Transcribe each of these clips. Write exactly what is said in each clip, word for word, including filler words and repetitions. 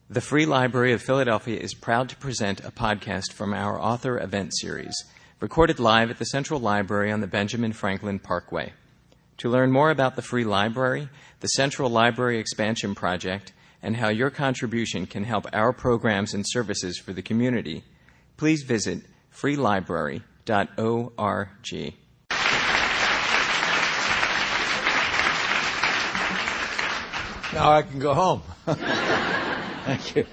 The Free Library of Philadelphia is proud to present a podcast from our author event series, recorded live at the Central Library on the Benjamin Franklin Parkway. To learn more about the Free Library, the Central Library Expansion Project, and how your contribution can help our programs and services for the community, please visit free library dot org. Now I can go home. Thank you.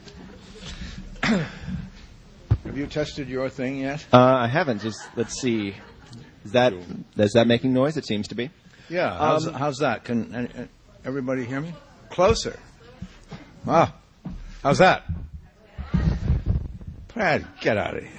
Have you tested your thing yet? Uh, I haven't. Just let's see. Is that is that making noise? It seems to be. Yeah. How's, um, how's that? Can uh, everybody hear me? Closer. Ah. How's that? Brad, get out of here.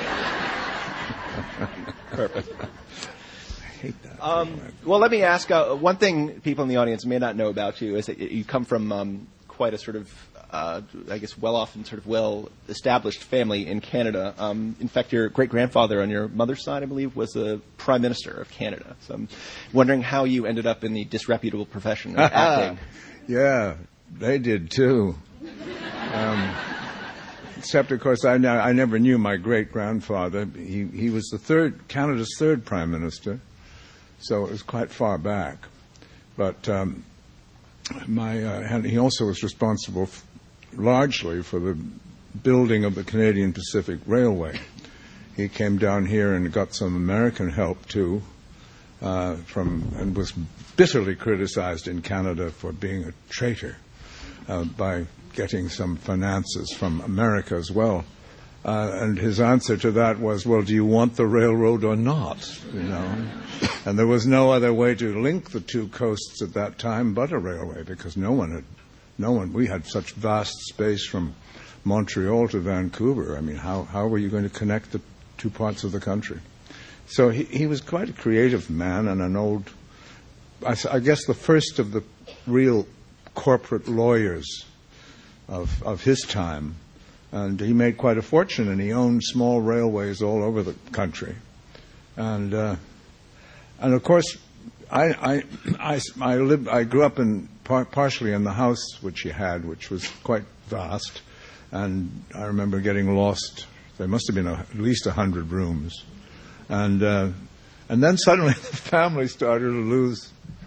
Perfect. I hate that. Um, well, let me ask. Uh, one thing people in the audience may not know about you is that you come from um, quite a sort of, uh, I guess, well-off and sort of well-established family in Canada. Um, in fact, your great-grandfather on your mother's side, I believe, was the Prime Minister of Canada. So I'm wondering how you ended up in the disreputable profession of acting. Yeah, they did too. Um, except, of course, I, I never knew my great-grandfather. He, he was the third, Canada's third Prime Minister, so it was quite far back. But um, my uh, and he also was responsible f- largely for the building of the Canadian Pacific Railway. He came down here and got some American help too, uh, from and was bitterly criticized in Canada for being a traitor uh, by getting some finances from America as well. Uh, and his answer to that was, well, do you want the railroad or not? You know, and there was no other way to link the two coasts at that time but a railway, because no one had, no one, we had such vast space from Montreal to Vancouver. I mean, how, how were you going to connect the two parts of the country? So he, he was quite a creative man and an old, I, I guess the first of the real corporate lawyers of, of his time. And he made quite a fortune, and he owned small railways all over the country. And, uh, and of course, I, I, I, I, lived, I grew up in par- partially in the house which he had, which was quite vast. And I remember getting lost. There must have been a, at least a hundred rooms. And, uh, and then suddenly the family started to lose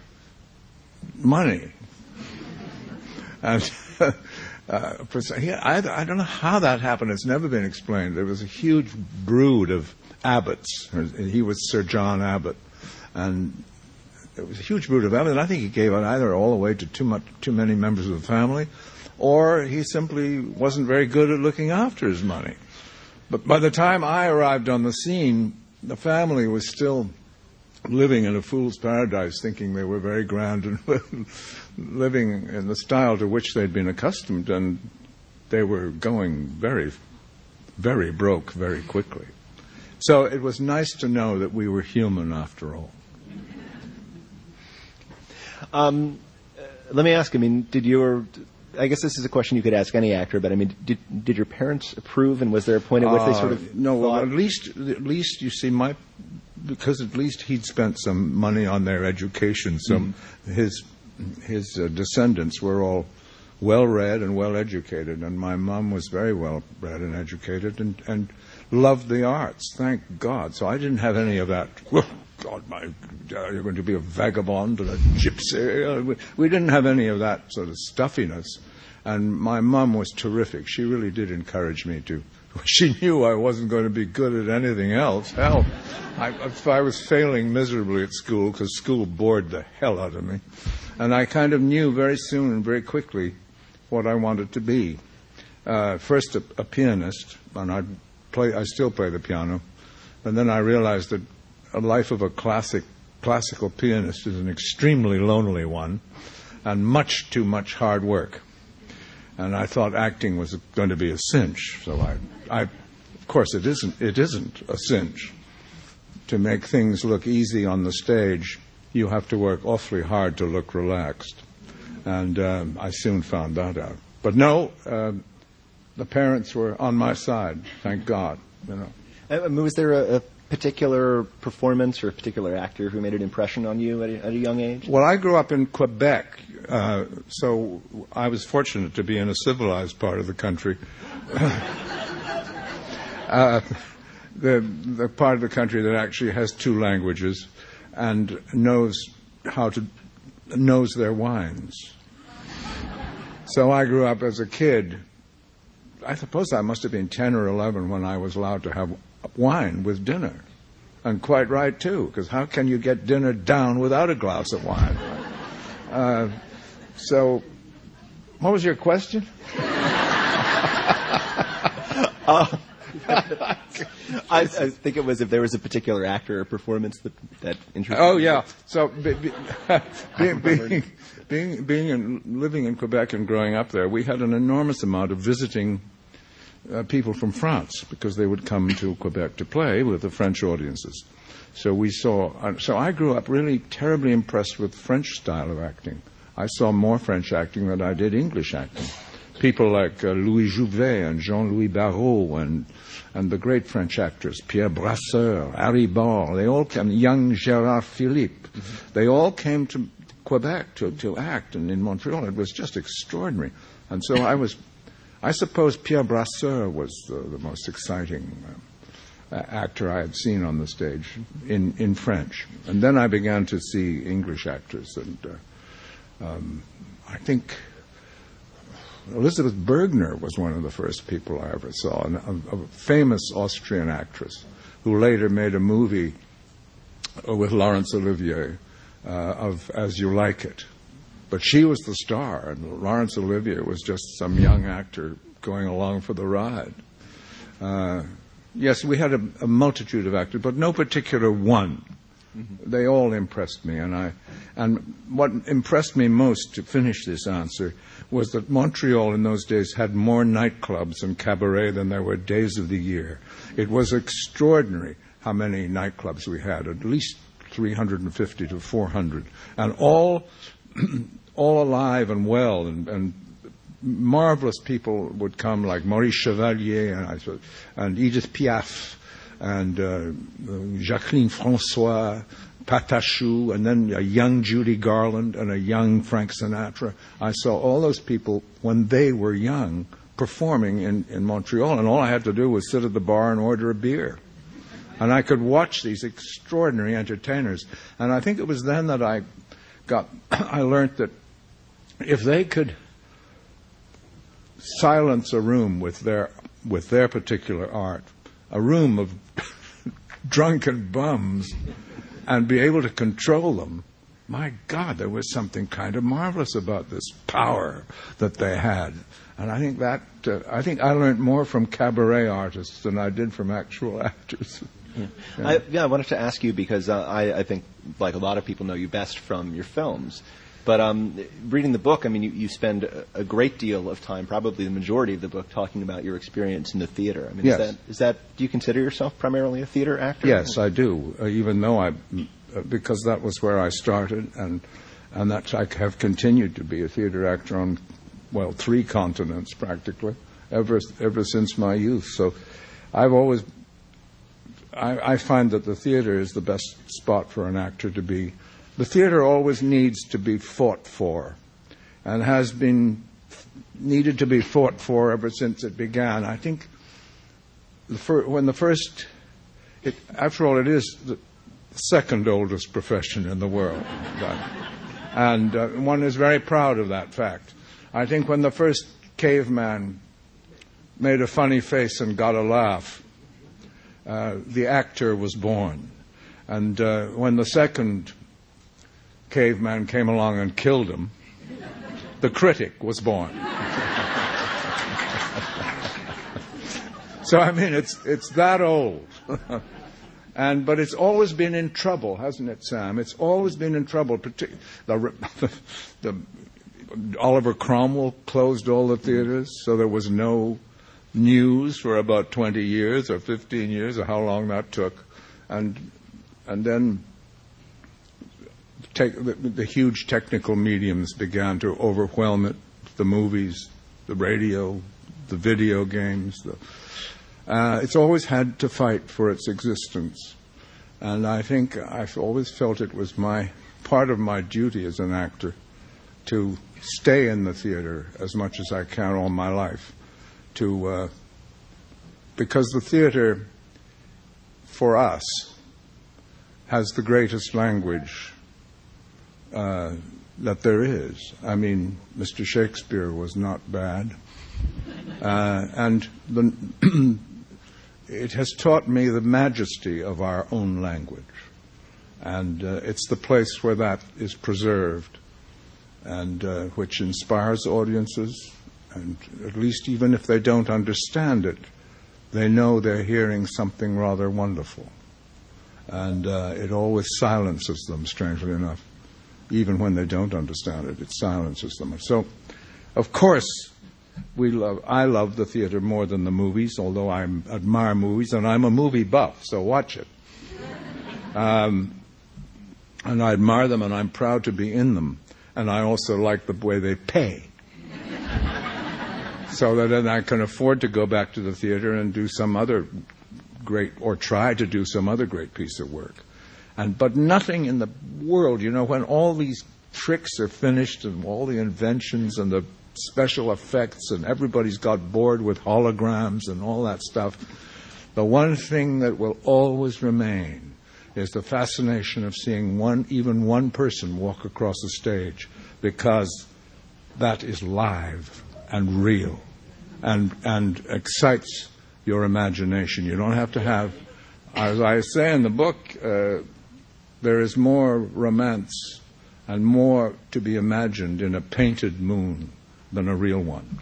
money. And Uh, I, I don't know how that happened. It's never been explained. There was a huge brood of abbots. He was Sir John Abbott. And there was a huge brood of abbots. And I think he gave it either all the way to too much, too many members of the family, or he simply wasn't very good at looking after his money. But by the time I arrived on the scene, the family was still living in a fool's paradise, thinking they were very grand and living in the style to which they'd been accustomed, and they were going very, very broke very quickly. So it was nice to know that we were human after all. Um, let me ask, I mean, did your... I guess this is a question you could ask any actor, but I mean, did did your parents approve, and was there a point at which uh, they sort of no? Well, at least at least you see, my because at least he'd spent some money on their education. So mm-hmm. his his uh, descendants were all well read and well educated, and my mom was very well read and educated, and and loved the arts. Thank God. So I didn't have any of that. Oh, God, my, uh, you're going to be a vagabond and a gypsy. We, we didn't have any of that sort of stuffiness. And my mum was terrific. She really did encourage me to. She knew I wasn't going to be good at anything else. Hell, I, if I was failing miserably at school, because school bored the hell out of me. And I kind of knew very soon and very quickly what I wanted to be. Uh, first, a, a pianist, and I'd play, I still play the piano. And then I realized that a life of a classic classical pianist is an extremely lonely one, and much too much hard work. And I thought acting was going to be a cinch. So I, I, of course, it isn't. It isn't a cinch. To make things look easy on the stage, you have to work awfully hard to look relaxed. And um, I soon found that out. But no, uh, the parents were on my side. Thank God. You know. I mean, was there a, a particular performance or a particular actor who made an impression on you at a, at a young age? Well, I grew up in Quebec, uh, so I was fortunate to be in a civilized part of the country. uh, the the part of the country that actually has two languages and knows how to knows their wines. So I grew up as a kid. I suppose I must have been ten or eleven when I was allowed to have wine with dinner. And quite right, too, because how can you get dinner down without a glass of wine? Uh, so, what was your question? uh, I, I think it was if there was a particular actor or performance that, that interested Oh, you. yeah. So, be, be, being, being, being, being in, living in Quebec and growing up there, we had an enormous amount of visiting uh, people from France because they would come to Quebec to play with the French audiences. So we saw. Uh, so I grew up really terribly impressed with French style of acting. I saw more French acting than I did English acting. People like uh, Louis Jouvet and Jean-Louis Barrault and and the great French actors, Pierre Brasseur, Harry Barr, they all came, young Gérard Philippe, mm-hmm. they all came to Quebec to, to act, and in Montreal it was just extraordinary. And so I was, I suppose Pierre Brasseur was the, the most exciting uh, actor I had seen on the stage in, in French. And then I began to see English actors, and uh, um, I think Elizabeth Bergner was one of the first people I ever saw, a, a famous Austrian actress who later made a movie with Laurence Olivier uh, of As You Like It. But she was the star, and Laurence Olivier was just some young actor going along for the ride. Uh, yes, we had a, a multitude of actors, but no particular one. Mm-hmm. They all impressed me, and I, and what impressed me most, to finish this answer, was that Montreal in those days had more nightclubs and cabaret than there were days of the year. It was extraordinary how many nightclubs we had, at least three hundred fifty to four hundred, and all all alive and well, and, and marvelous people would come, like Maurice Chevalier and, I, and Edith Piaf, and uh, Jacqueline François, Patachou, and then a young Judy Garland and a young Frank Sinatra. I saw all those people when they were young performing in, in Montreal, and all I had to do was sit at the bar and order a beer. And I could watch these extraordinary entertainers. And I think it was then that I got, I learned that if they could silence a room with their, with their particular art, a room of drunken bums, and be able to control them, my God, there was something kind of marvelous about this power that they had. And I think that, uh, I think I learned more from cabaret artists than I did from actual actors. Yeah, yeah. I, yeah, I wanted to ask you because uh, I, I think, like a lot of people, know you best from your films. But um, reading the book, I mean, you, you spend a, a great deal of time, probably the majority of the book, talking about your experience in the theater. I mean, yes. is that, is that, do you consider yourself primarily a theater actor? Yes, I do, uh, even though I, uh, because that was where I started, and and that I have continued to be a theater actor on, well, three continents practically, ever ever since my youth. So I've always, I, I find that the theater is the best spot for an actor to be. The theater always needs to be fought for, and has been needed to be fought for ever since it began. I think the fir- when the first, it, after all, it is the second oldest profession in the world, and uh, one is very proud of that fact. I think when the first caveman made a funny face and got a laugh, uh, the actor was born, and uh, when the second caveman came along and killed him, the critic was born. So I mean, it's it's that old, and but it's always been in trouble, hasn't it, Sam? It's always been in trouble. Partic- the, the Oliver Cromwell closed all the theaters, so there was no news for about twenty years or fifteen years, or how long that took, and and then. Take, the, the huge technical mediums began to overwhelm it, the movies, the radio, the video games, the, Uh, it's always had to fight for its existence. And I think I've always felt it was my part of my duty as an actor to stay in the theater as much as I can all my life. To uh, because the theater, for us, has the greatest language uh, that there is. I mean, Mister Shakespeare was not bad. Uh, and the, it has taught me the majesty of our own language. And uh, it's the place where that is preserved and uh, which inspires audiences. And at least even if they don't understand it, they know they're hearing something rather wonderful. And uh, it always silences them, strangely enough. Even when they don't understand it, it silences them. So, of course, we love. I love the theater more than the movies, although I admire movies, and I'm a movie buff, so watch it. Um, and I admire them, and I'm proud to be in them. And I also like the way they pay. So that then I can afford to go back to the theater and do some other great, or try to do some other great piece of work. And but nothing in the world, you know, when all these tricks are finished and all the inventions and the special effects and everybody's got bored with holograms and all that stuff, the one thing that will always remain is the fascination of seeing one, even one person walk across the stage, because that is live and real and and excites your imagination. You don't have to have, as I say in the book, uh, there is more romance and more to be imagined in a painted moon than a real one.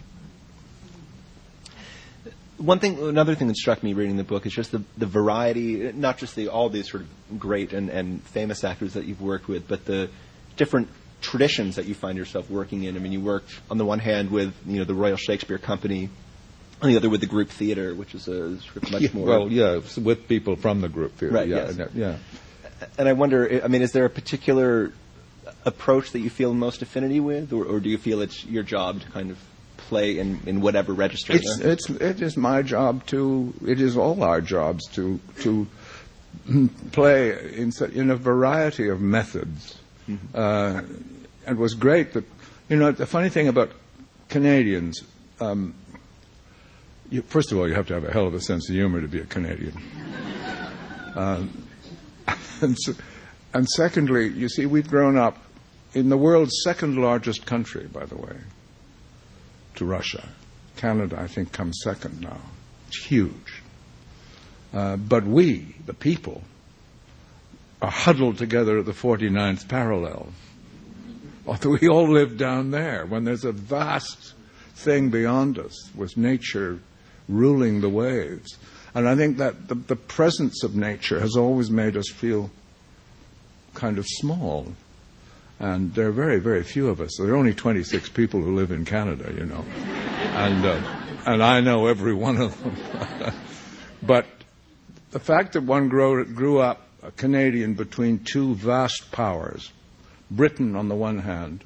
One thing, another thing that struck me reading the book is just the, the variety, not just the all these sort of great and, and famous actors that you've worked with, but the different traditions that you find yourself working in. I mean, you worked on the one hand with, you know, the Royal Shakespeare Company, on the other with the group theater, which is a sort of much yeah, more... Well, yeah, with people from the group theater. Right, yeah, yes. yeah. And I wonder, I mean, is there a particular approach that you feel most affinity with, or, or do you feel it's your job to kind of play in, in whatever register? It's, it's, it is my job to, it is all our jobs to to play in, in a variety of methods. Mm-hmm. Uh, it was great that, you know, the funny thing about Canadians, um, you, first of all, you have to have a hell of a sense of humor to be a Canadian. um, and, so, and secondly, you see, we've grown up in the world's second largest country, by the way, to Russia. Canada, I think, comes second now. It's huge. Uh, but we, the people, are huddled together at the forty-ninth parallel. We all live down there when there's a vast thing beyond us with nature ruling the waves. And I think that the, the presence of nature has always made us feel kind of small. And there are very, very few of us. There are only twenty-six people who live in Canada, you know. And, uh, and I know every one of them. But the fact that one grew, grew up a Canadian between two vast powers, Britain on the one hand,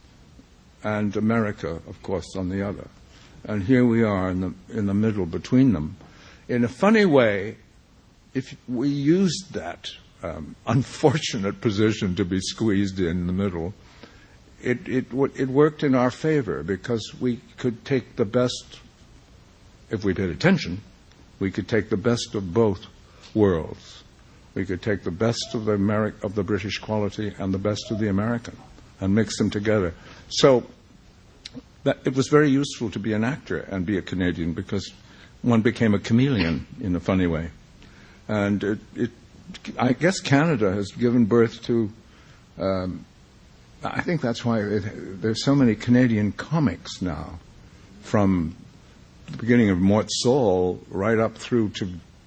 and America, of course, on the other. And here we are in the in the middle between them. In a funny way, if we used that um, unfortunate position to be squeezed in the middle, it it it worked in our favor, because we could take the best, if we paid attention, we could take the best of both worlds. We could take the best of the Ameri- of the British quality and the best of the American and mix them together. So that, it was very useful to be an actor and be a Canadian, because one became a chameleon in a funny way. And it, it I guess Canada has given birth to, um, I think that's why it, there's so many Canadian comics now, from the beginning of Mort Saul right up through to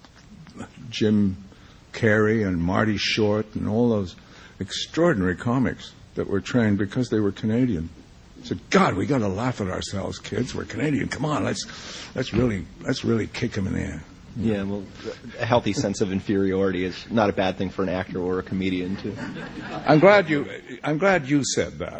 Jim Carrey and Marty Short and all those extraordinary comics that were trained because they were Canadian. I said, God, we got to laugh at ourselves, kids. We're Canadian. Come on, let's let's really let's really kick them in the air. Yeah, well, a healthy sense of inferiority is not a bad thing for an actor or a comedian too. I'm glad you I'm glad you said that.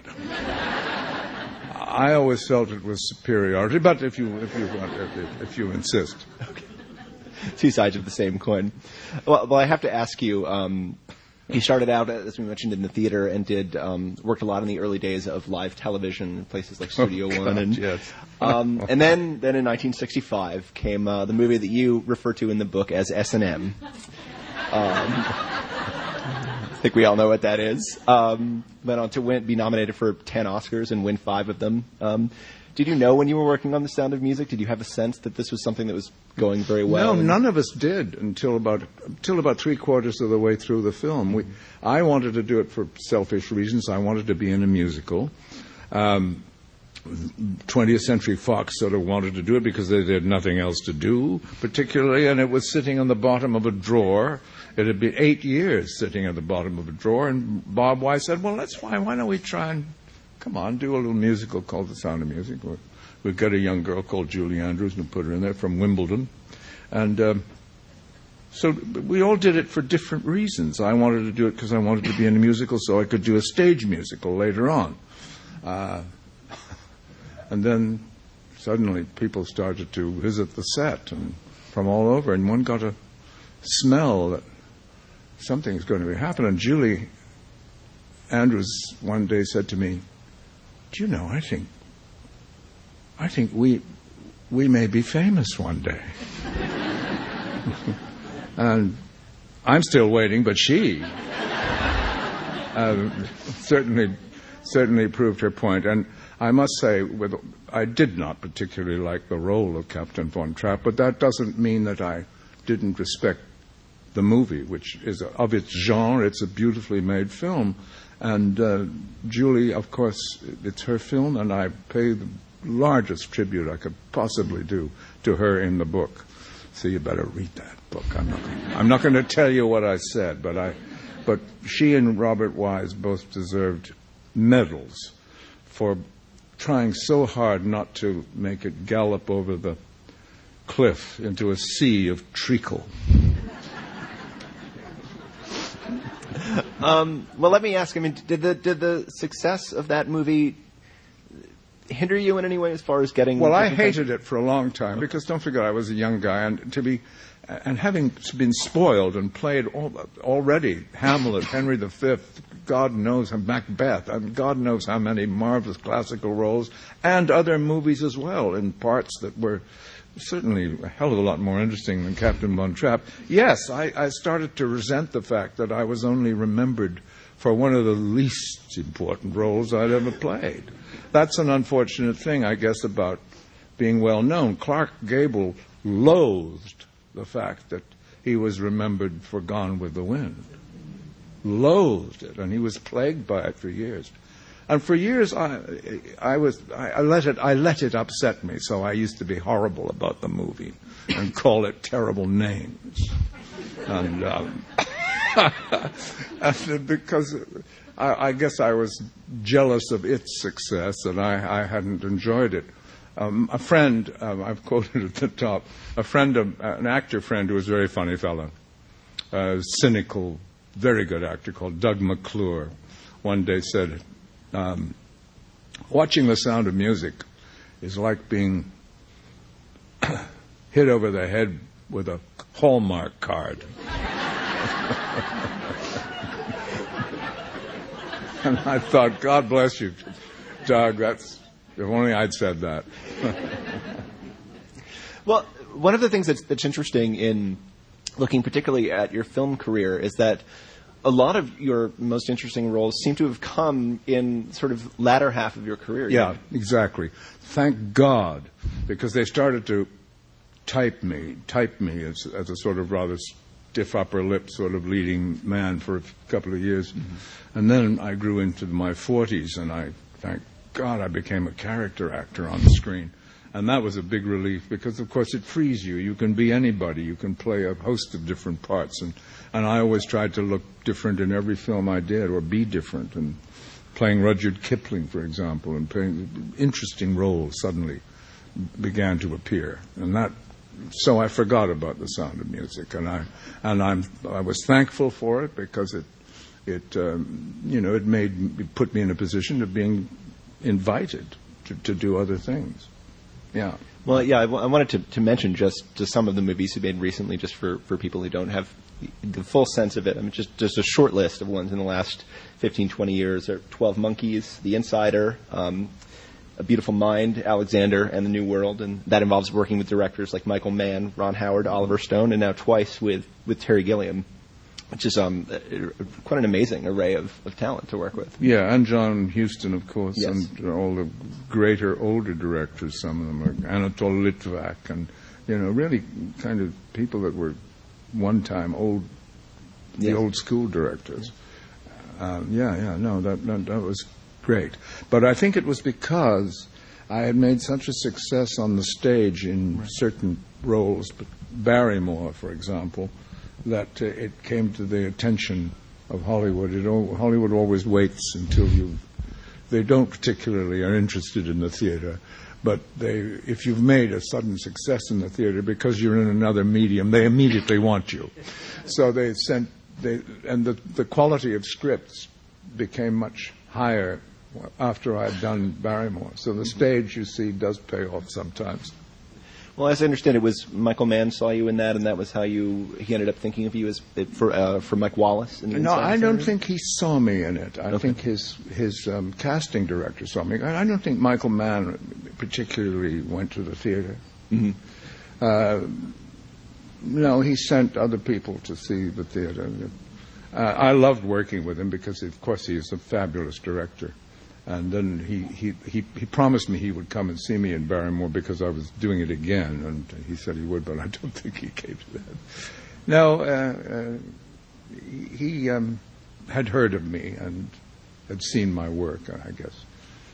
I always felt it was superiority, but if you if you want if, if you insist. Okay. two sides of the same coin. Well, well I have to ask you. Um, you started out, as we mentioned, in the theater and did um, worked a lot in the early days of live television in places like Studio oh, One, God, and yes. um, and then then in nineteen sixty-five came uh, the movie that you refer to in the book as S and M. Um, I think we all know what that is. Um, went on to win, be nominated for ten Oscars and win five of them. Um, did you know when you were working on The Sound of Music? Did you have a sense that this was something that was going very well? No, none of us did until about until about three quarters of the way through the film. We, I wanted to do it for selfish reasons. I wanted to be in a musical. Um, twentieth Century Fox sort of wanted to do it because they had nothing else to do, particularly, and it was sitting on the bottom of a drawer. It had been eight years sitting at the bottom of a drawer, and Bob Wise said, well, that's why. Why don't we try and, come on, do a little musical called The Sound of Music. We've got a young girl called Julie Andrews, and put her in there from Wimbledon. And um, so we all did it for different reasons. I wanted to do it because I wanted to be in a musical so I could do a stage musical later on. Uh, and then suddenly people started to visit the set and from all over, and one got a smell that something's going to be happening. And Julie Andrews one day said to me, do you know, I think I think we we may be famous one day. And I'm still waiting, but she uh, certainly certainly proved her point. And I must say, with, I did not particularly like the role of Captain Von Trapp, but that doesn't mean that I didn't respect the movie, which is a, of its genre. It's a beautifully made film. And uh, Julie, of course, it's her film, and I pay the largest tribute I could possibly do to her in the book. So you better read that book. I'm not gonna, I'm not going to tell you what I said, but I, but she and Robert Wise both deserved medals for trying so hard not to make it gallop over the cliff into a sea of treacle. Um, well, let me ask. I mean, did the did the success of that movie hinder you in any way as far as getting? Well, I hated it for a long time because don't forget I was a young guy, and to be and having been spoiled and played all, already Hamlet, Henry the Fifth, God knows, and Macbeth, and God knows how many marvelous classical roles, and other movies as well in parts that were certainly a hell of a lot more interesting than Captain Von Trapp. Yes, I, I started to resent the fact that I was only remembered for one of the least important roles I'd ever played. That's an unfortunate thing, I guess, about being well known. Clark Gable loathed the fact that he was remembered for Gone with the Wind. Loathed it, and he was plagued by it for years. And for years, I, I was, I, I let it, I let it upset me. So I used to be horrible about the movie and call it terrible names, and, um, and because I, I guess I was jealous of its success, and I, I hadn't enjoyed it. Um, a friend, um, I've quoted at the top, a friend, of, uh, an actor friend who was a very funny fellow, a cynical, very good actor called Doug McClure, one day said, Um, watching The Sound of Music is like being hit over the head with a Hallmark card. And I thought, God bless you, Doug. That's if only I'd said that. Well, one of the things that's, that's interesting in looking particularly at your film career is that a lot of your most interesting roles seem to have come in sort of latter half of your career. Yeah, know? Exactly. Thank God, because they started to type me, type me as, as a sort of rather stiff upper lip sort of leading man for a couple of years. Mm-hmm. And then I grew into my forties, and I, thank God, I became a character actor on the screen. And that was a big relief because, of course, it frees you. You can be anybody. You can play a host of different parts. And, and I always tried to look different in every film I did, or be different. And playing Rudyard Kipling, for example, and playing interesting roles suddenly began to appear. And that, so I forgot about The Sound of Music. And I, and I'm, I was thankful for it because it, it, um, you know, it made, it put me in a position of being invited to, to do other things. Yeah. Well, yeah, I, w- I wanted to, to mention just, just some of the movies you made recently, just for, for people who don't have the full sense of it. I mean, just just a short list of ones in the last fifteen, twenty years. There are twelve Monkeys, The Insider, um, A Beautiful Mind, Alexander, and The New World. And that involves working with directors like Michael Mann, Ron Howard, Oliver Stone, and now twice with, with Terry Gilliam, which is um, quite an amazing array of, of talent to work with. Yeah, and John Huston, of course, Yes. and all the greater, older directors, some of them are Anatol Litvak, and, you know, really kind of people that were one-time old, the Yes. old school directors. Um, yeah, yeah, no, that, that that was great. But I think it was because I had made such a success on the stage in right. certain roles, but Barrymore, for example, that uh, it came to the attention of Hollywood. It al- Hollywood always waits until you, they don't particularly are interested in the theater, but they, if you've made a sudden success in the theater because you're in another medium, they immediately want you. So they sent, they, and the, the quality of scripts became much higher after I had done Barrymore. So the stage, you see, does pay off sometimes. Well, as I understand, it was Michael Mann saw you in that, and that was how you he ended up thinking of you as for uh, for Mike Wallace. In the no, Inside I don't Series? think he saw me in it. I okay. think his his um, casting director saw me. I, I don't think Michael Mann particularly went to the theater. Mm-hmm. Uh, no, he sent other people to see the theater. Uh, I loved working with him because, of course, he is a fabulous director. And then he, he, he, he promised me he would come and see me in Barrymore because I was doing it again, and he said he would, but I don't think he came to that. No, uh, uh, he um, had heard of me and had seen my work, I guess.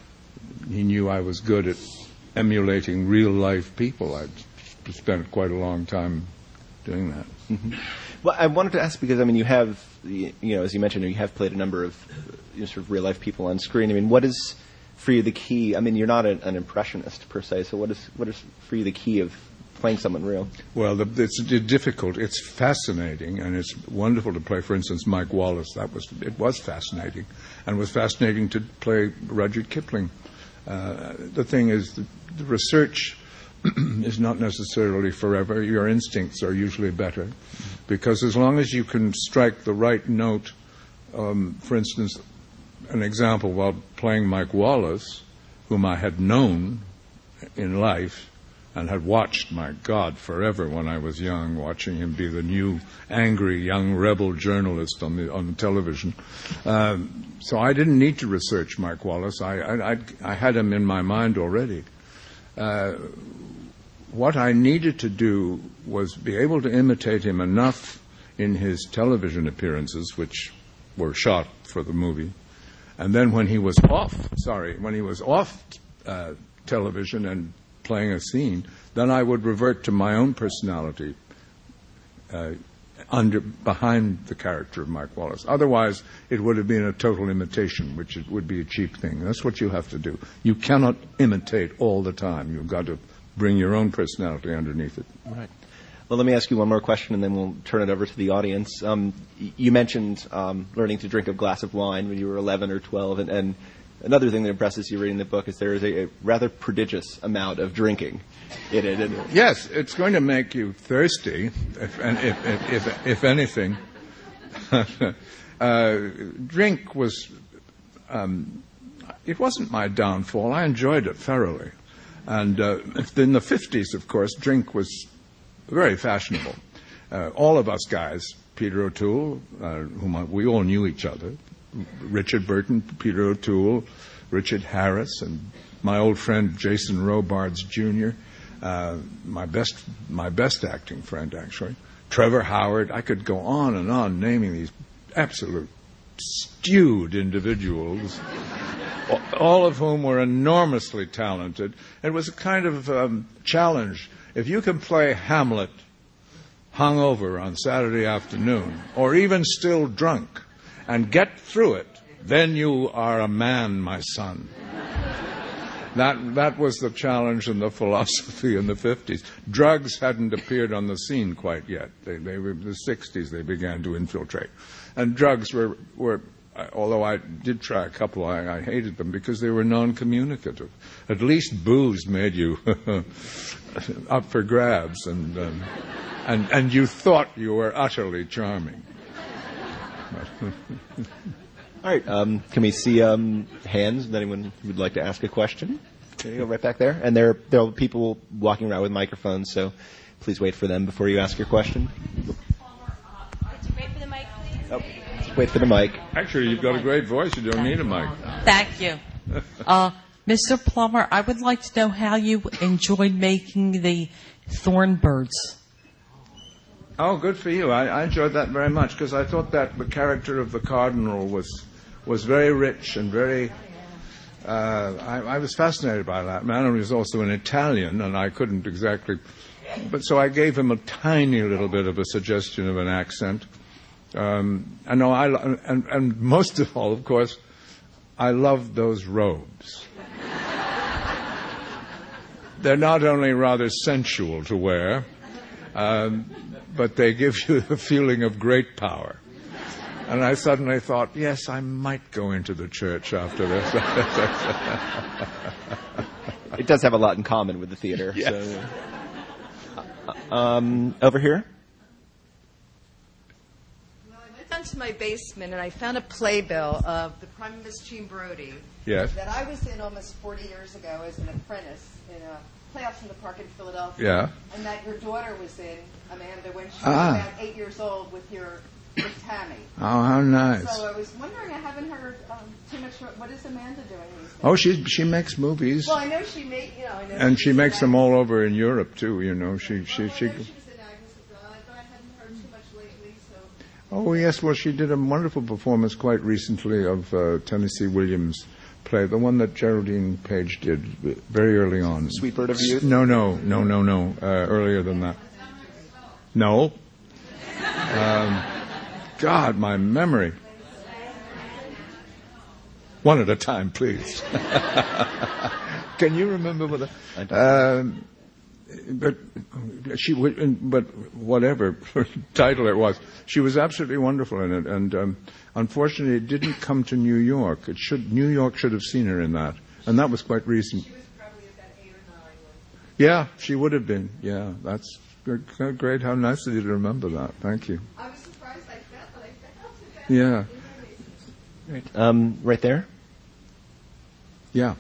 He knew I was good at emulating real-life people. I'd spent quite a long time doing that. Mm-hmm. Well, I wanted to ask because, I mean, you have, you know, as you mentioned, you have played a number of you know, sort of real-life people on screen. I mean, what is for you the key? I mean, you're not an, an impressionist per se, so what is what is for you the key of playing someone real? Well, the, it's difficult. It's fascinating, and it's wonderful to play, for instance, Mike Wallace. That was it was fascinating, and it was fascinating to play Rudyard Kipling. Uh, the thing is, the, the research is not necessarily forever. Your instincts are usually better, because as long as you can strike the right note, um, for instance, an example, while playing Mike Wallace, whom I had known in life and had watched, my God, forever when I was young, watching him be the new angry young rebel journalist on the on the television. Um, so I didn't need to research Mike Wallace. I, I, I'd, I had him in my mind already. Uh, what I needed to do was be able to imitate him enough in his television appearances, which were shot for the movie, and then when he was off, sorry, when he was off uh, television and playing a scene, then I would revert to my own personality uh, under behind the character of Mike Wallace. Otherwise, it would have been a total imitation, which it would be a cheap thing. That's what you have to do. You cannot imitate all the time. You've got to bring your own personality underneath it. Right. Well, let me ask you one more question, and then we'll turn it over to the audience. Um, y- you mentioned um, learning to drink a glass of wine when you were eleven or twelve, and, and another thing that impresses you reading the book is there is a, a rather prodigious amount of drinking in it. And yes, it's going to make you thirsty, if and if if, if, if anything. uh, drink was, um, it wasn't my downfall. I enjoyed it thoroughly. And uh, in the fifties, of course, drink was very fashionable. Uh, all of us guys, Peter O'Toole, uh, whom I, we all knew each other, Richard Burton, Peter O'Toole, Richard Harris, and my old friend Jason Robards Junior, uh, my best my best acting friend, actually, Trevor Howard. I could go on and on naming these absolute stewed individuals, all of whom were enormously talented. It was a kind of um, challenge. If you can play Hamlet hungover on Saturday afternoon, or even still drunk, and get through it, then you are a man, my son. That that was the challenge and the philosophy in the fifties. Drugs hadn't appeared on the scene quite yet. They, they were in the sixties they began to infiltrate. And drugs were, were I, although I did try a couple, I, I hated them because they were non-communicative. At least booze made you up for grabs, and, um, and and you thought you were utterly charming. All right. Um, can we see um, hands? Anyone who would like to ask a question? There you go, right back there. And there, there are people walking around with microphones, so please wait for them before you ask your question. Wait for the mic, please. Oh, just wait for the mic. Actually, you've got a great voice. You don't need a mic. Thank you. Uh, Mister Plummer, I would like to know how you enjoyed making the thorn birds. Oh, good for you. I, I enjoyed that very much because I thought that the character of the cardinal was was very rich and very... Uh, I, I was fascinated by that man. He was also an Italian, and I couldn't exactly... But so I gave him a tiny little bit of a suggestion of an accent. Um, I know I... And, and most of all, of course, I loved those robes. They're not only rather sensual to wear, um, but they give you the feeling of great power. And I suddenly thought, yes, I might go into the church after this. It does have a lot in common with the theater. Yes. So. Uh, um, over here? Well, I went down to my basement and I found a playbill of the Prime Minister Jean Brodie. Yes. That I was in almost forty years ago as an apprentice in a playoffs in the park in Philadelphia. Yeah. And that your daughter was in, Amanda, when she Ah. was about eight years old with your with Tammy. Oh, how nice. So I was wondering, I haven't heard um, too much. What is Amanda doing these days? Oh, she she makes movies. Well, I know she made, you know, I know And she was makes in them Agnes- all over in Europe, too, you know. She, she, Well, I she... know she was in Agnes Abroad, but I hadn't heard too much lately, so... Oh, yes, well, she did a wonderful performance quite recently of uh, Tennessee Williams' play, the one that Geraldine Page did very early on. Sweet Bird of Youth? No, no, no, no, no, uh, earlier than that. No. Um, God, my memory. One at a time, please. Can you remember what the... Um, but she would, but whatever title it was, she was absolutely wonderful in it. And um, unfortunately, it didn't come to New York. It should New York should have seen her in that, and that was quite recent. She was probably about eight or nine. Yeah, she would have been. Yeah, that's g- great. How nice of you to remember that. Thank you. I was surprised I felt, but I felt it. Yeah, Right. Um, right there? yeah.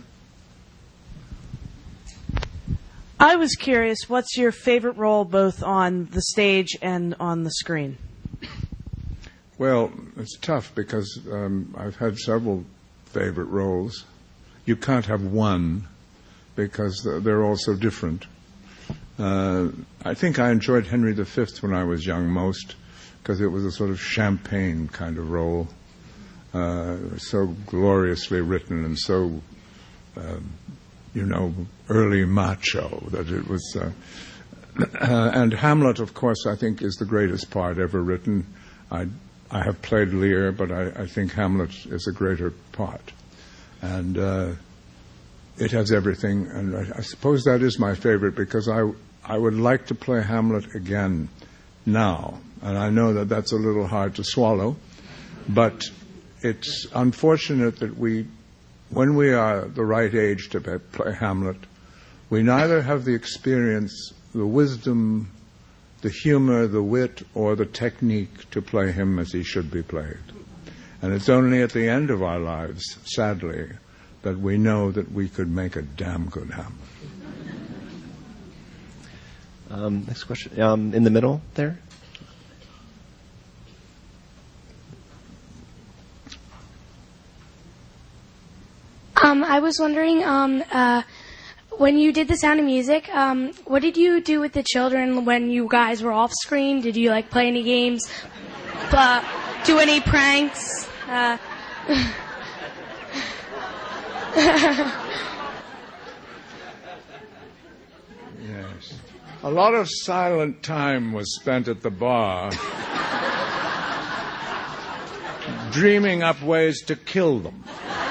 I was curious, what's your favorite role both on the stage and on the screen? Well, it's tough because um, I've had several favorite roles. You can't have one because they're all so different. Uh, I think I enjoyed Henry the Fifth when I was young most because it was a sort of champagne kind of role, uh, so gloriously written and so, um, you know, early macho that it was. Uh, uh, and Hamlet, of course, I think is the greatest part ever written. I I have played Lear, but I, I think Hamlet is a greater part. And uh, it has everything, and I, I suppose that is my favorite because I, I would like to play Hamlet again now. And I know that that's a little hard to swallow, but it's unfortunate that we, when we are the right age to play Hamlet, we neither have the experience, the wisdom, the humor, the wit, or the technique to play him as he should be played. And it's only at the end of our lives, sadly, that we know that we could make a damn good Hamlet. Um, next question. Um, in the middle there? Um, I was wondering, um, uh, when you did The Sound of Music, um, what did you do with the children when you guys were off screen? Did you like play any games, uh, do any pranks? Uh, Yes. A lot of silent time was spent at the bar dreaming up ways to kill them.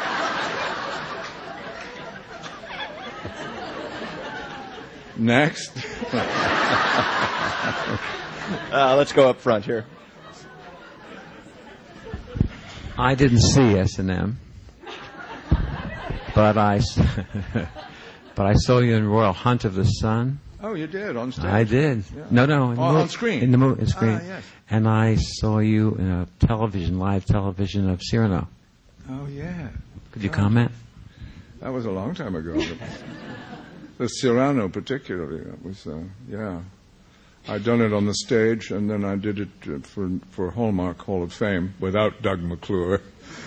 Next. Uh, let's go up front here. I didn't see S and M, but I, but I saw you in Royal Hunt of the Sun. Oh, you did on stage. I did. Yeah. No, no, in oh, the on screen. In the mo- in screen. Ah, yes. And I saw you in a television, live television of Cyrano. Oh, yeah. Could you oh. comment? That was a long time ago. The Cyrano, particularly, that was uh, yeah. I'd done it on the stage, and then I did it uh, for for Hallmark Hall of Fame without Doug McClure,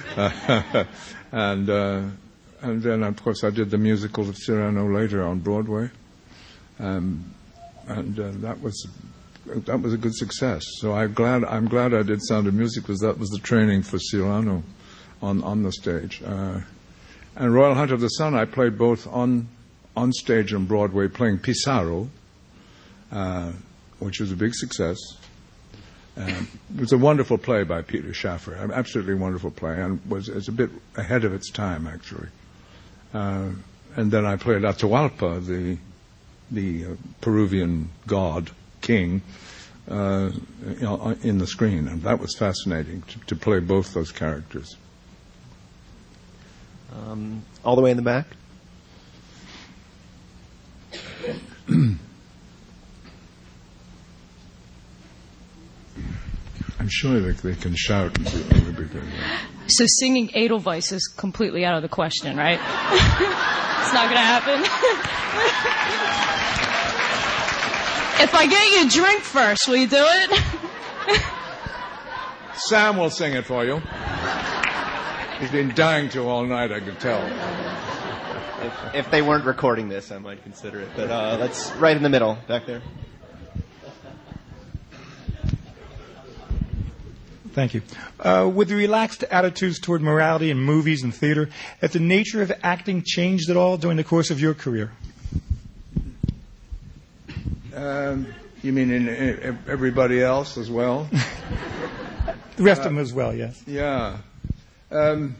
and uh, and then of course I did the musical of Cyrano later on Broadway, um, and uh, that was that was a good success. So I'm glad I'm glad I did Sound of Music, because that was the training for Cyrano on on the stage. Uh, and Royal Hunt of the Sun, I played both on on stage and Broadway, playing Pissarro. Uh, which was a big success. Um, it was a wonderful play by Peter Schaffer, an absolutely wonderful play, and was, was a bit ahead of its time, actually. Uh, and then I played Atahualpa, the the uh, Peruvian god, king, uh, you know, in the screen, and that was fascinating to, to play both those characters. Um, all the way in the back. I'm sure they, they can shout. And do, oh, be good, yeah. So singing Edelweiss is completely out of the question, right? It's not going to happen. If I get you a drink first, will you do it? Sam will sing it for you. He's been dying to all night, I could tell. If, if they weren't recording this, I might consider it. But uh, let's right in the middle, back there. Thank you. Uh, with the relaxed attitudes toward morality in movies and theater, has the nature of acting changed at all during the course of your career? Um, you mean in, in everybody else as well? The rest uh, of them as well, yes. Yeah. Um,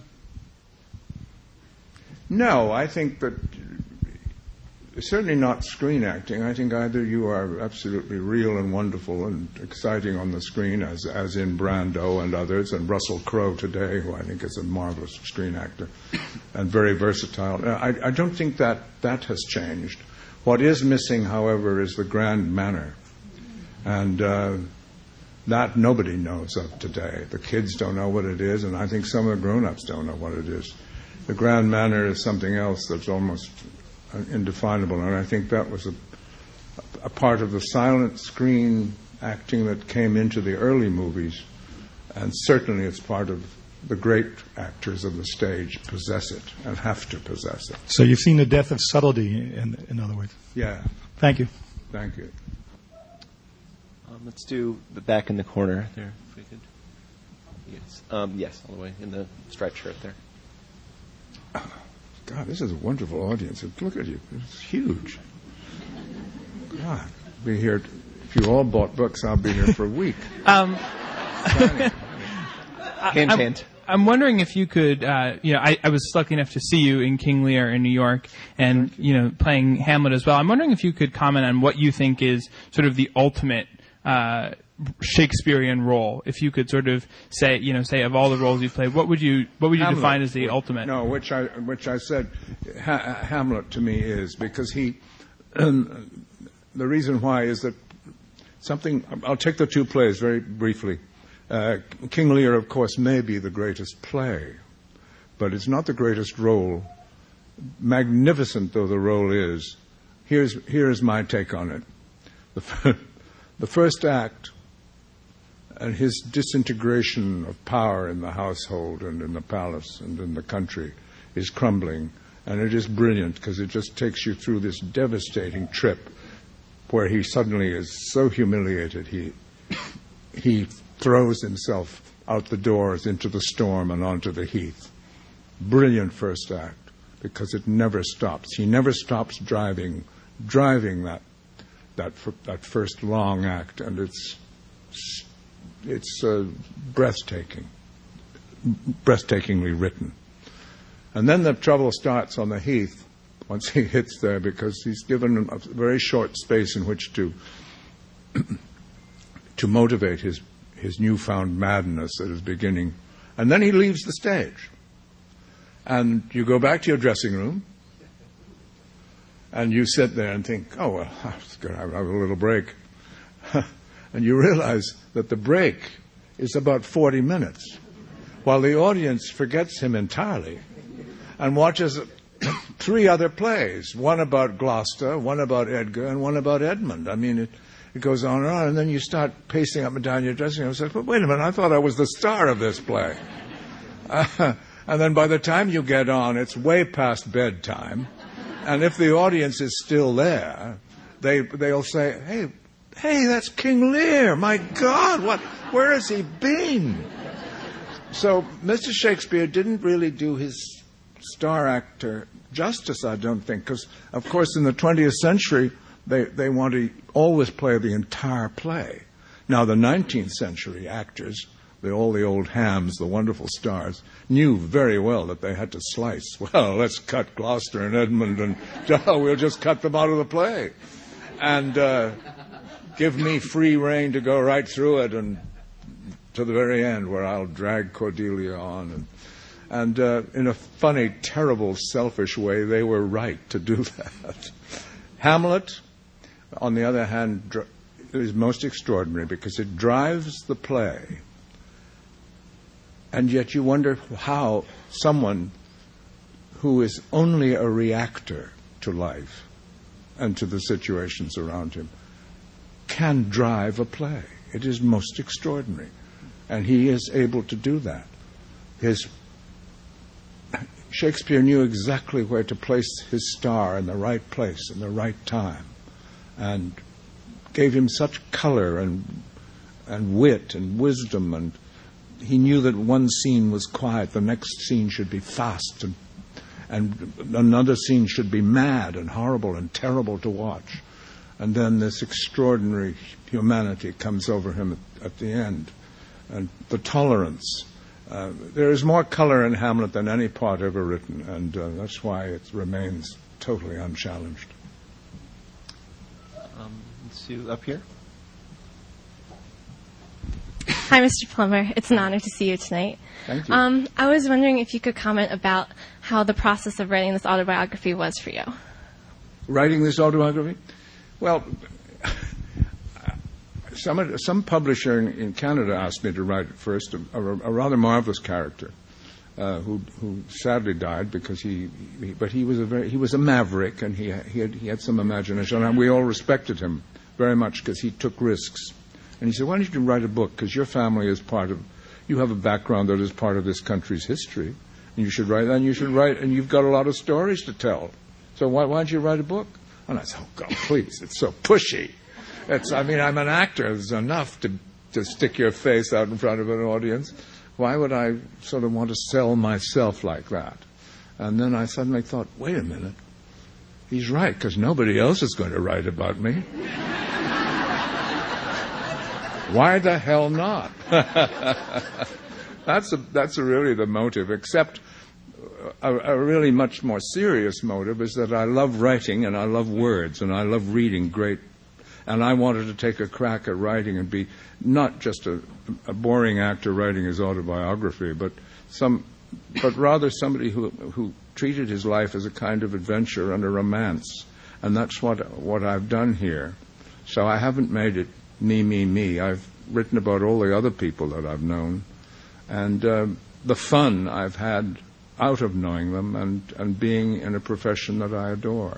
no, I think that certainly not screen acting. I think either you are absolutely real and wonderful and exciting on the screen, as as in Brando and others, and Russell Crowe today, who I think is a marvelous screen actor and very versatile. I, I don't think that that has changed. What is missing, however, is the grand manner. And uh, that nobody knows of today. The kids don't know what it is, and I think some of the grown-ups don't know what it is. The grand manner is something else that's almost indefinable, and I think that was a, a part of the silent screen acting that came into the early movies, and certainly it's part of the great actors of the stage possess it and have to possess it. So you've seen the death of subtlety, in, in other words. Yeah. Thank you. Thank you. Um, let's do the back in the corner there, if we could. Yes, um, yes, all the way in the striped shirt there. God, this is a wonderful audience. Look at you. It's huge. God, be here. If you all bought books, I'll be here for a week. Um, hint, I'm, hint. I'm wondering if you could, uh, you know, I, I was lucky enough to see you in King Lear in New York and, you know, playing Hamlet as well. I'm wondering if you could comment on what you think is sort of the ultimate uh, Shakespearean role. If you could sort of say, you know, say of all the roles you've played, what would you what would you Hamlet, define as the ultimate? No, which I which I said, ha- Hamlet to me is because he. Um, the reason why is that something. I'll take the two plays very briefly. Uh, King Lear, of course, may be the greatest play, but it's not the greatest role. Magnificent though the role is, here's here's my take on it. The, the first act. And his disintegration of power in the household and in the palace and in the country is crumbling. And it is brilliant because it just takes you through this devastating trip where he suddenly is so humiliated he he throws himself out the doors into the storm and onto the heath. Brilliant first act because it never stops. He never stops driving driving that that that first long act, and it's It's uh, breathtaking, breathtakingly written. And then the trouble starts on the heath once he hits there, because he's given a very short space in which to to motivate his his newfound madness that is beginning And then he leaves the stage. And you go back to your dressing room, and you sit there and think, oh, well, I was going to have a little break. And you realize that the break is about forty minutes, while the audience forgets him entirely and watches three other plays, one about Gloucester, one about Edgar, and one about Edmund. I mean, it, it goes on and on, and then you start pacing up and down your dressing room and say, but wait a minute, I thought I was the star of this play. Uh, and then by the time you get on, it's way past bedtime, and if the audience is still there, they, they'll say, hey, hey, that's King Lear, my God, what, where has he been? So Mister Shakespeare didn't really do his star actor justice, I don't think, because, of course, in the twentieth century, they, they want to always play the entire play. Now, the nineteenth century actors, the, all the old hams, the wonderful stars, knew very well that they had to slice. Well, let's cut Gloucester and Edmund, and oh, we'll just cut them out of the play. And uh, give me free rein to go right through it and to the very end, where I'll drag Cordelia on. And, and uh, in a funny, terrible, selfish way, they were right to do that. Hamlet, on the other hand, dr- is most extraordinary because it drives the play. And yet you wonder how someone who is only a reactor to life and to the situations around him can drive a play. It is most extraordinary. And he is able to do that. His Shakespeare knew exactly where to place his star in the right place, in the right time, and gave him such color and and wit and wisdom, and he knew that one scene was quiet, the next scene should be fast, and and another scene should be mad and horrible and terrible to watch. And then this extraordinary humanity comes over him at, at the end. And the tolerance. Uh, there is more color in Hamlet than any part ever written, and uh, that's why it remains totally unchallenged. Um, Sue, up here. Hi, Mister Plummer. It's an honor to see you tonight. Thank you. Um, I was wondering if you could comment about how the process of writing this autobiography was for you. Writing this autobiography? Well, some some publisher in, in Canada asked me to write it first, a, a, a rather marvelous character uh, who who sadly died because he, he but he was a very he was a maverick, and he he had he had some imagination, and we all respected him very much because he took risks. And he said, why don't you write a book? Because your family is part of, you have a background that is part of this country's history. And you should write that, and you should write, and you've got a lot of stories to tell. So why, why don't you write a book? And I said, oh, God, please, it's so pushy. It's, I mean, I'm an actor. It's enough to, to stick your face out in front of an audience. Why would I sort of want to sell myself like that? And then I suddenly thought, wait a minute. He's right, because nobody else is going to write about me. Why the hell not? that's a, that's a really the motive, except a, a really much more serious motive is that I love writing and I love words and I love reading great. And I wanted to take a crack at writing and be not just a, a boring actor writing his autobiography, but some, but rather somebody who who treated his life as a kind of adventure and a romance. And that's what what I've done here. So I haven't made it me, me, me. I've written about all the other people that I've known, and uh, the fun I've had out of knowing them and, and being in a profession that I adore.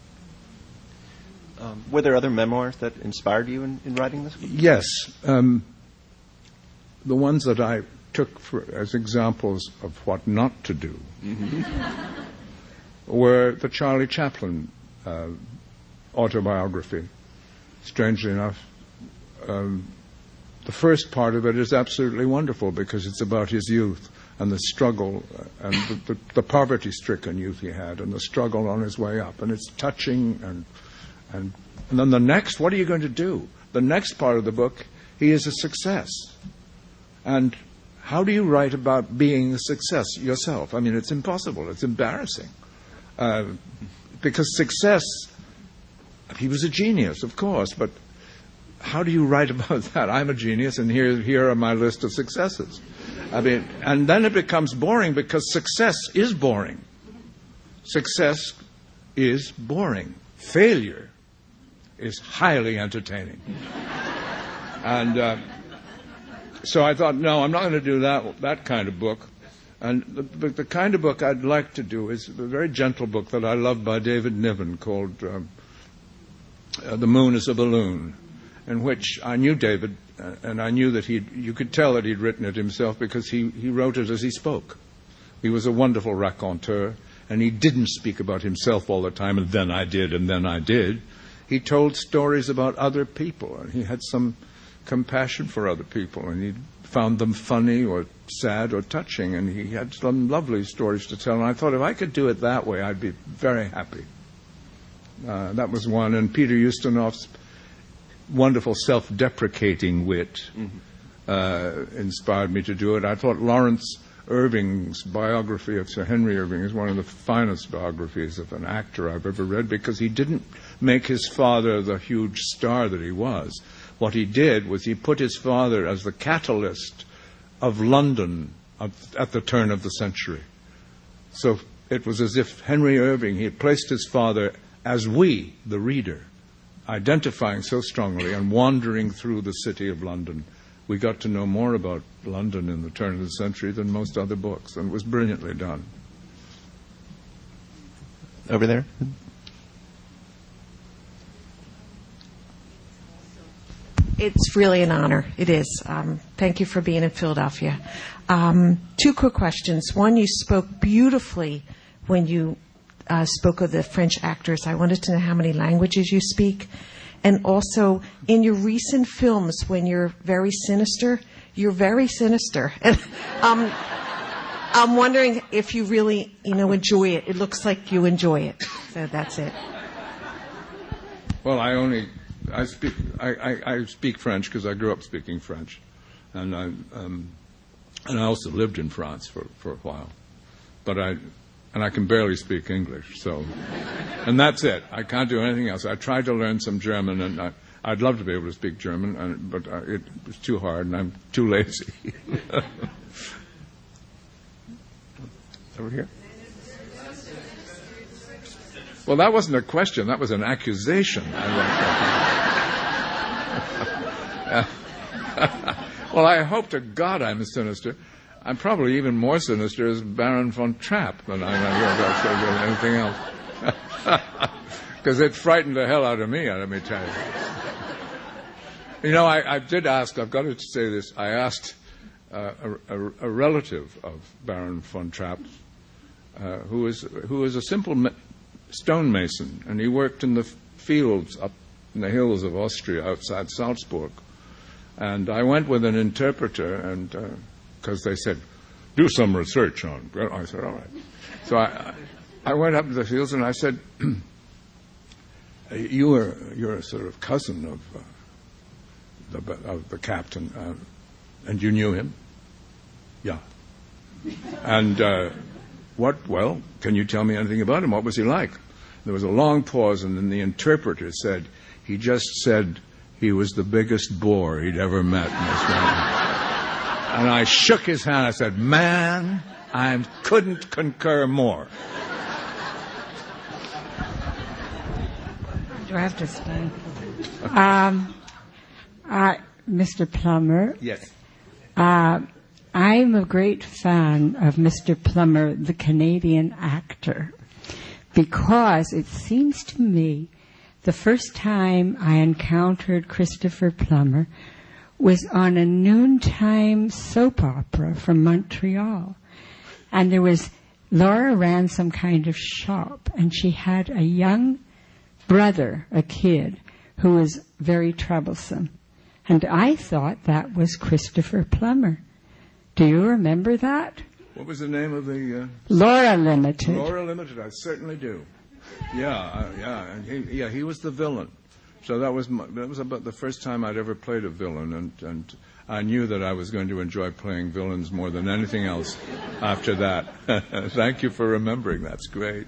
Um, were there other memoirs that inspired you in, in writing this? Yes. Um, the ones that I took for, as examples of what not to do mm-hmm. were the Charlie Chaplin uh, autobiography. Strangely enough, um, the first part of it is absolutely wonderful because it's about his youth and the struggle and the, the, the poverty-stricken youth he had and the struggle on his way up. And it's touching. And, and and then the next, what are you going to do? The next part of the book, he is a success. And how do you write about being a success yourself? I mean, it's impossible. It's embarrassing. Uh, because success, he was a genius, of course, but how do you write about that? I'm a genius, and here, here are my list of successes. I mean, and then it becomes boring because success is boring. Success is boring. Failure is highly entertaining. And uh, so I thought, no, I'm not going to do that that kind of book. And the, the kind of book I'd like to do is a very gentle book that I love by David Niven called um, uh, The Moon is a Balloon, in which I knew David, uh, and I knew that he you could tell that he'd written it himself because he, he wrote it as he spoke. He was a wonderful raconteur, and he didn't speak about himself all the time, and then I did, and then I did. He told stories about other people, and he had some compassion for other people, and he found them funny or sad or touching, and he had some lovely stories to tell. And I thought if I could do it that way, I'd be very happy. Uh, that was one. And Peter Ustinov's wonderful self-deprecating wit mm-hmm. uh, inspired me to do it. I thought Lawrence Irving's biography of Sir Henry Irving is one of the finest biographies of an actor I've ever read, because he didn't make his father the huge star that he was. What he did was he put his father as the catalyst of London at the turn of the century. So it was as if Henry Irving, he had placed his father as we, the reader, identifying so strongly and wandering through the city of London. We got to know more about London in the turn of the century than most other books, and it was brilliantly done. Over there. It's really an honor. It is. Um, thank you for being in Philadelphia. Um, two quick questions. One, you spoke beautifully when you uh, spoke of the French actors. I wanted to know how many languages you speak. And also, in your recent films, when you're very sinister, you're very sinister. And um, I'm wondering if you really, you know, enjoy it. It looks like you enjoy it. So that's it. Well, I only... I speak I, I, I speak French because I grew up speaking French, and I um, and I also lived in France for, for a while, but I and I can barely speak English. So, and that's it. I can't do anything else. I tried to learn some German, and I, I'd love to be able to speak German, and, but I, it was too hard, and I'm too lazy. Over here. Well, that wasn't a question. That was an accusation. Well, I hope to God I'm sinister. I'm probably even more sinister as Baron von Trapp than I am anything else. Because it frightened the hell out of me, let me tell you. You know, I, I did ask, I've got to say this, I asked uh, a, a, a relative of Baron von Trapp, uh, who is who is a simple ma- stonemason, and he worked in the fields up in the hills of Austria outside Salzburg. And I went with an interpreter, and because uh, they said, do some research on it. I said, all right. So I, I went up to the fields, and I said, you were you're a sort of cousin of uh, the of the captain, uh, and you knew him? Yeah. And uh, what? Well, can you tell me anything about him? What was he like? There was a long pause, and then the interpreter said, he just said he was the biggest bore he'd ever met in his life. And I shook his hand. I said, man, I couldn't concur more. Do I have to explain? Um, uh, Mister Plummer. Yes. Uh, I'm a great fan of Mister Plummer, the Canadian actor, because it seems to me the first time I encountered Christopher Plummer was on a noontime soap opera from Montreal. And there was, Laura ran some kind of shop, and she had a young brother, a kid, who was very troublesome. And I thought that was Christopher Plummer. Do you remember that? What was the name of the... Uh, Laura Limited. Laura Limited, I certainly do. Yeah, uh, yeah, and he, yeah, he was the villain. So that was my, that was about the first time I'd ever played a villain, and, and I knew that I was going to enjoy playing villains more than anything else after that. Thank you for remembering. That's great.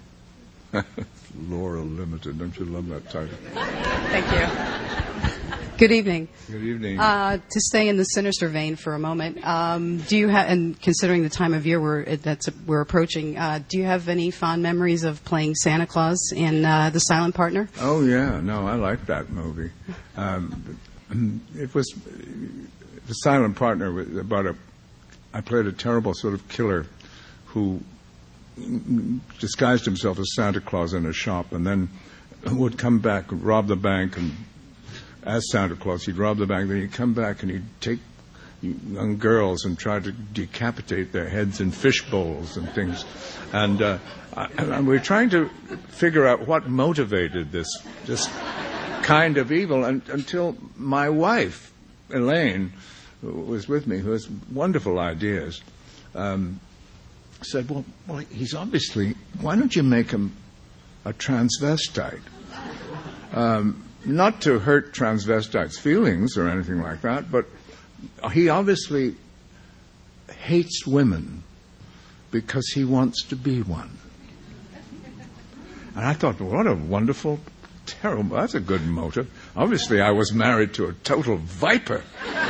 Laura Limited, don't you love that title? Thank you. Good evening. Good evening. Uh, to stay in the sinister vein for a moment, um, do you have, and considering the time of year we're that's we're approaching, uh, do you have any fond memories of playing Santa Claus in uh, The Silent Partner? Oh yeah, no, I like that movie. Um, it was The Silent Partner was about a. I played a terrible sort of killer who disguised himself as Santa Claus in a shop, and then would come back, rob the bank, and as Santa Claus, he'd rob the bank, then he'd come back and he'd take young girls and try to decapitate their heads in fish bowls and things. And, uh, I, and we were trying to figure out what motivated this this kind of evil, and, until my wife, Elaine, who was with me, who has wonderful ideas, um, said, well, well, he's obviously, why don't you make him a transvestite? Um, not to hurt transvestites' feelings or anything like that, but he obviously hates women because he wants to be one. And I thought, well, what a wonderful, terrible, that's a good motive. Obviously, I was married to a total viper.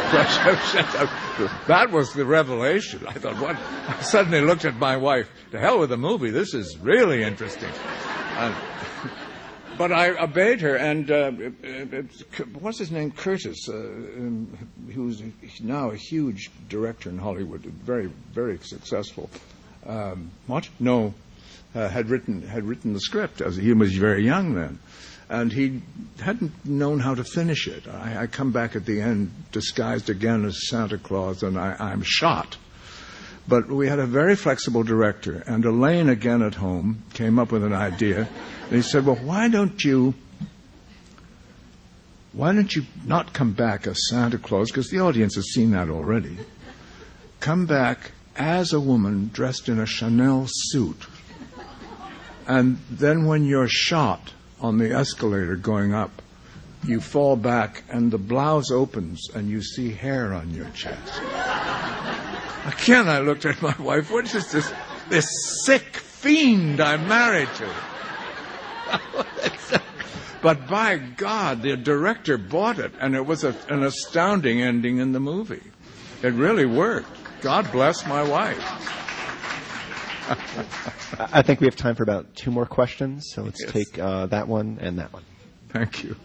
That was the revelation. I thought, what? I suddenly looked at my wife, to hell with the movie, this is really interesting. And, but I obeyed her, and uh, it, it, what's his name? Curtis, uh, um, who's now a huge director in Hollywood, very, very successful. Um, what? No, uh, had written had written the script. As he was very young then, and he hadn't known how to finish it. I, I come back at the end, disguised again as Santa Claus, and I, I'm shot. But we had a very flexible director, and Elaine, again at home, came up with an idea. And he said, well, why don't you, why don't you not come back as Santa Claus, because the audience has seen that already. Come back as a woman dressed in a Chanel suit. And then when you're shot on the escalator going up, you fall back and the blouse opens and you see hair on your chest. Again, I looked at my wife. What is this, this sick fiend I'm married to? But by God, the director bought it, and it was a, an astounding ending in the movie. It really worked. God bless my wife. I think we have time for about two more questions, so let's yes. take uh, that one and that one. Thank you.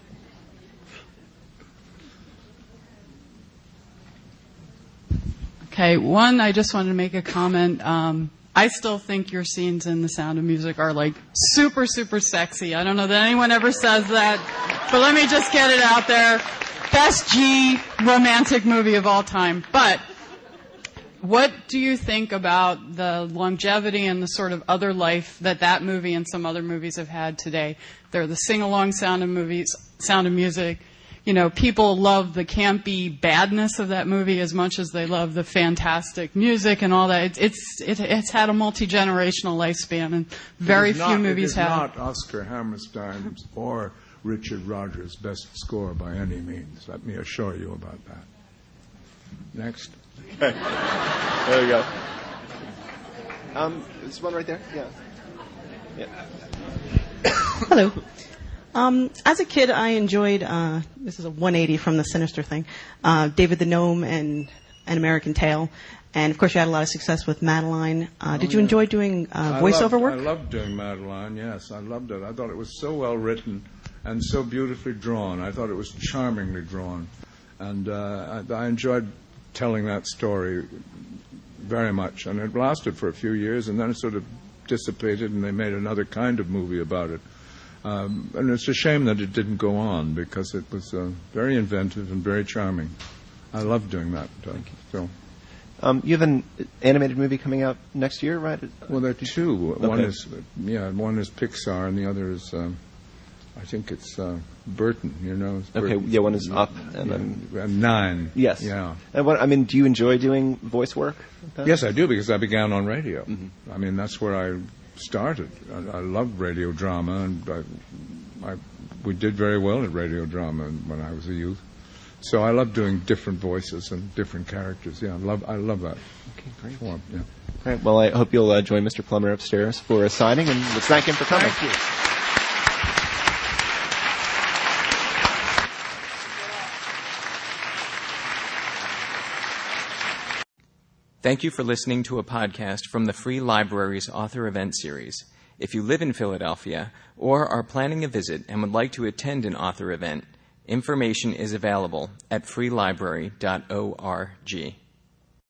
Okay, one, I just wanted to make a comment. Um, I still think your scenes in The Sound of Music are like super, super sexy. I don't know that anyone ever says that, but let me just get it out there. Best G romantic movie of all time. But what do you think about the longevity and the sort of other life that that movie and some other movies have had today? They're the sing-along Sound of movies, Sound of Music. You know, people love the campy badness of that movie as much as they love the fantastic music and all that. It's it's, it, it's had a multi-generational lifespan, and very few not, movies have. It is not Oscar Hammerstein's or Richard Rodgers' best score by any means. Let me assure you about that. Next. Okay. There you go. Um, this one right there? Yeah. Yeah. Hello. Um, as a kid, I enjoyed, uh, this is a one eighty from the Sinister thing, uh, David the Gnome and An American Tail. And, of course, you had a lot of success with Madeline. Uh, oh, did you yeah. enjoy doing uh, I voiceover loved, work? I loved doing Madeline, yes. I loved it. I thought it was so well written and so beautifully drawn. I thought it was charmingly drawn. And uh, I, I enjoyed telling that story very much. And it lasted for a few years, and then it sort of dissipated, and they made another kind of movie about it. Um, and it's a shame that it didn't go on, because it was uh, very inventive and very charming. I loved doing that. Uh, so, um, you have an animated movie coming out next year, right? Well, there are two. Okay. One is yeah, one is Pixar, and the other is um, I think it's uh, Burton. You know. It's Okay. Burton. Yeah, one is Up, and yeah, then and Nine. Yes. Yeah. And what I mean, do you enjoy doing voice work? Yes, I do, because I began on radio. Mm-hmm. I mean, that's where I started. I, I loved radio drama, and I, I, we did very well at radio drama when I was a youth. So I love doing different voices and different characters. Yeah, I love, I love that. Okay, great. Form, yeah. All right. Well, I hope you'll uh, join Mister Plummer upstairs for a signing, and let's thank him for coming. Thank you. Thank you for listening to a podcast from the Free Library's Author Event Series. If you live in Philadelphia or are planning a visit and would like to attend an author event, information is available at free library dot org.